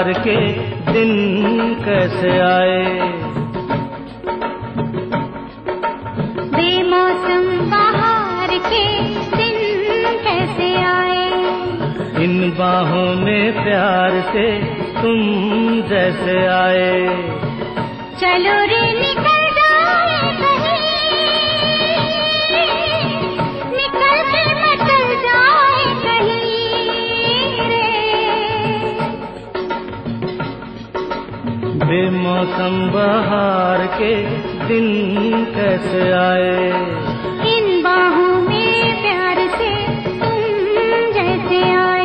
प्यार के दिन कैसे आए। बेमौसम बहार के दिन कैसे आए। इन बाहों में प्यार से तुम जैसे आए। चलो रे निकल जाए कहीं, निकल के मचल जाए कहीं रे। बेमौसम बहार के दिन कैसे आए। इन बाहों में प्यार से तुम जैसे आए।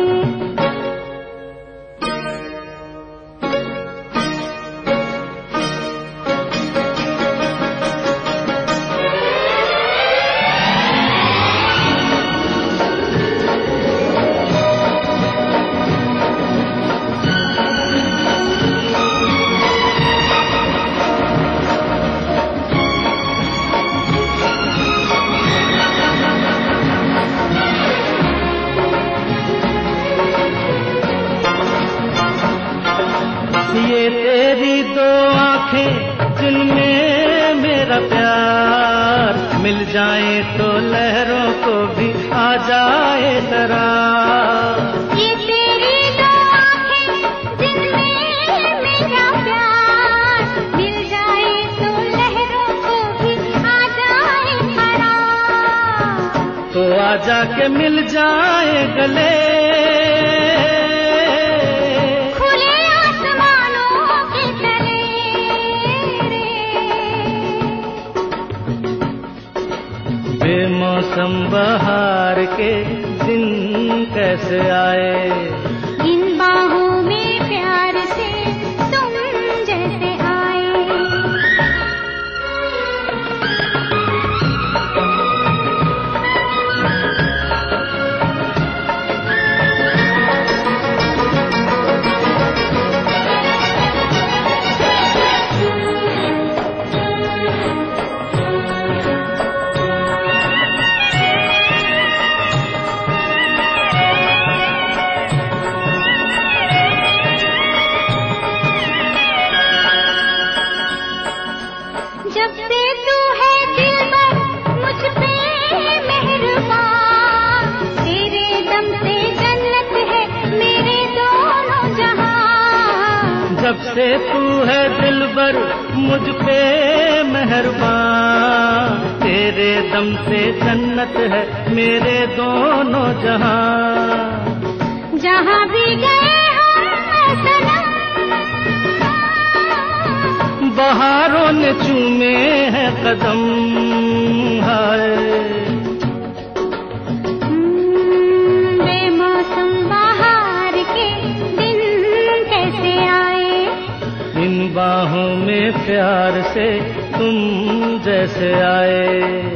ये तेरी दो आंखें जिनमें मेरा प्यार मिल जाए तो लहरों को भी आ जाए दरार। ये तेरी दो आंखें जिनमें मेरा प्यार मिल जाए तो लहरों को भी आ जाए करार। तो आजा के मिल जाए गले, बेमौसम बहार के दिन कैसे आए। इन बाहों में प्यार से तुम जैसे आए। जब से तू है दिलबर मुझ पे मेहरबान, तेरे दम से जन्नत है मेरे दोनों जहां। जब से तू है दिलबर मुझ पे मेहरबान, तेरे दम से जन्नत है मेरे दोनों जहां। जहां भी गए हम सनम, बहारों ने चूमे हैं कदम। हाय बेमौसम बहार के दिन कैसे आए। इन बाहों में प्यार से तुम जैसे आए।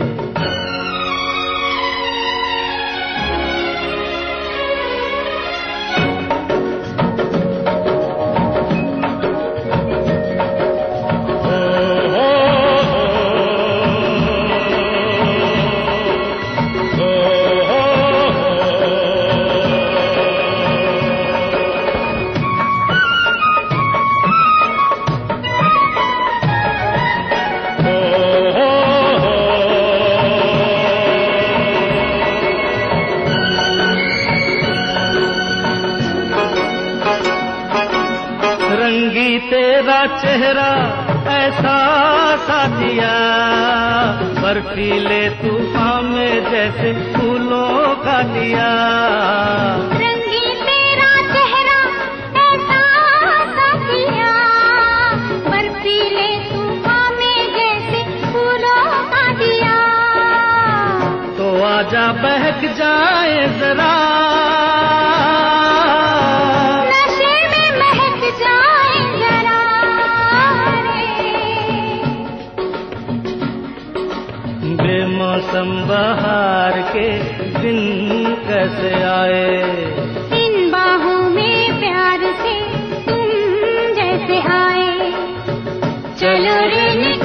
रंगी तेरा चेहरा ऐसा साथिया, बर्फीले तूफान में जैसे फूलों का लिया। रंगी तेरा चेहरा ऐसा साथिया, बर्फीले तूफान में जैसे फूलों का दिया। तो आजा बहक जाए जरा, बेमौसम बहार के दिन कैसे आए। इन बाहों में प्यार से तुम जैसे आए। चलो रे